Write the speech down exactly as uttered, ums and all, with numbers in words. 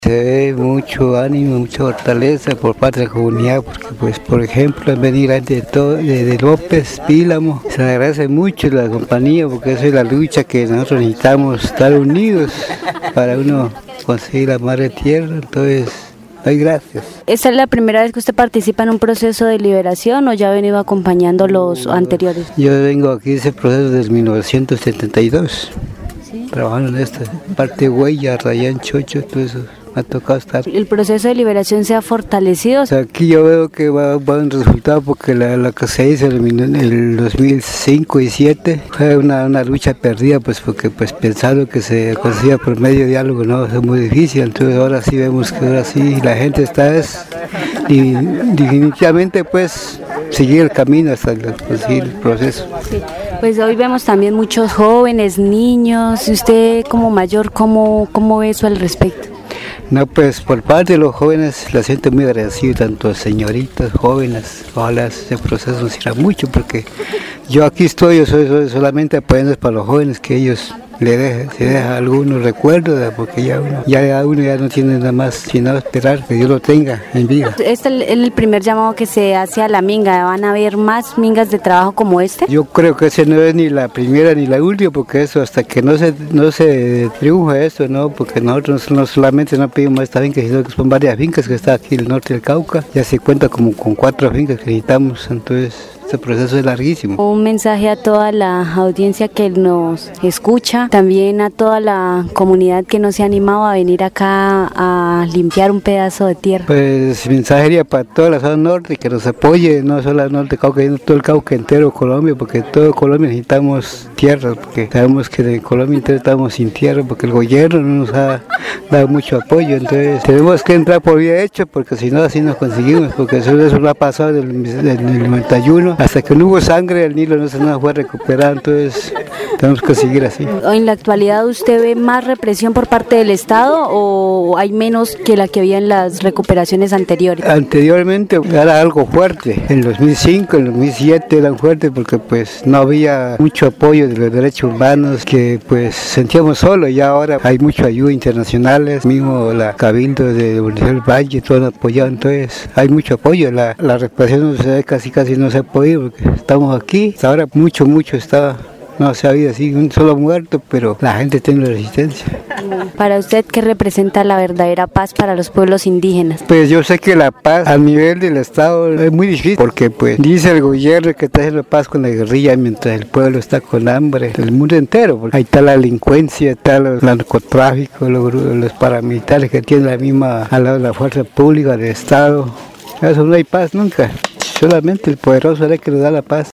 Se ve mucho ánimo, mucha fortaleza por parte de la comunidad, porque pues por ejemplo al venir de, todo, de, de López, Pílamo, se agradece mucho la compañía porque esa es la lucha que nosotros necesitamos, estar unidos para uno conseguir la madre tierra, entonces ay, gracias. ¿Esta es la primera vez que usted participa en un proceso de liberación o ya ha venido acompañando los anteriores? Yo vengo aquí ese proceso desde mil novecientos setenta y dos, ¿sí? Trabajando en esta parte de Huella, Rayán, Chocho, todo eso. Me ha tocado estar. ¿El proceso de liberación se ha fortalecido? O sea, aquí yo veo que va, va un resultado porque la, la que se hizo en el dos mil cinco y dos mil siete fue una, una lucha perdida, pues porque pues pensando que se conseguía por medio de diálogo, no, es muy difícil. Entonces ahora sí vemos que ahora sí la gente está es, y definitivamente pues seguir el camino hasta conseguir el proceso. Sí. Pues hoy vemos también muchos jóvenes, niños. ¿Y usted como mayor cómo, cómo ve eso al respecto? No, pues por parte de los jóvenes la siento muy agradecido, tanto señoritas, jóvenes, ojalá ese proceso sirva mucho, porque yo aquí estoy, yo soy, soy solamente apoyando para los jóvenes, que ellos le dejen, se dejan algunos recuerdos, porque ya uno, ya uno ya no tiene nada más sino esperar que Dios lo tenga en vida. Este es el primer llamado que se hace a la minga, ¿van a haber más mingas de trabajo como este? Yo creo que ese no es ni la primera ni la última, porque eso hasta que no se, no se triunfa eso, ¿no? Porque nosotros no solamente no pedimos esta finca, sino que son varias fincas que están aquí en el norte del Cauca, ya se cuenta como con cuatro fincas que necesitamos, entonces este proceso es larguísimo. Un mensaje a toda la audiencia que nos escucha, también a toda la comunidad que no se ha animado a venir acá a limpiar un pedazo de tierra. Pues mensaje sería para toda la zona norte, que nos apoye, no solo el norte del Cauca, sino todo el Cauca entero, Colombia, porque todo Colombia necesitamos tierra, porque sabemos que en Colombia entero estamos sin tierra, porque el gobierno no nos ha dado mucho apoyo, entonces tenemos que entrar por vía hecha, porque si no así nos conseguimos, porque eso, eso lo ha pasado del, del noventa y uno, hasta que no hubo sangre el Nilo no se nos fue recuperado, entonces tenemos que seguir así. ¿En la actualidad usted ve más represión por parte del Estado o hay menos que la que había en las recuperaciones anteriores? Anteriormente era algo fuerte, en el dos mil cinco, en el dos mil siete eran fuertes porque pues no había mucho apoyo de los derechos humanos, que pues sentíamos solo, y ahora hay mucha ayuda internacionales, mismo la Cabildo de Buenos Valle, todo apoyado, entonces hay mucho apoyo, la, la represión no se, casi casi no se ha podido porque estamos aquí, hasta ahora mucho mucho está. No se ha habido así un solo muerto, pero la gente tiene resistencia. Para usted, ¿qué representa la verdadera paz para los pueblos indígenas? Pues yo sé que la paz a nivel del Estado es muy difícil, porque pues dice el gobierno que está haciendo paz con la guerrilla mientras el pueblo está con hambre, el mundo entero. Porque ahí está la delincuencia, está el narcotráfico, los, los paramilitares que tienen la misma al lado de la fuerza pública del Estado. Eso no hay paz nunca, solamente el poderoso es el que nos da la paz.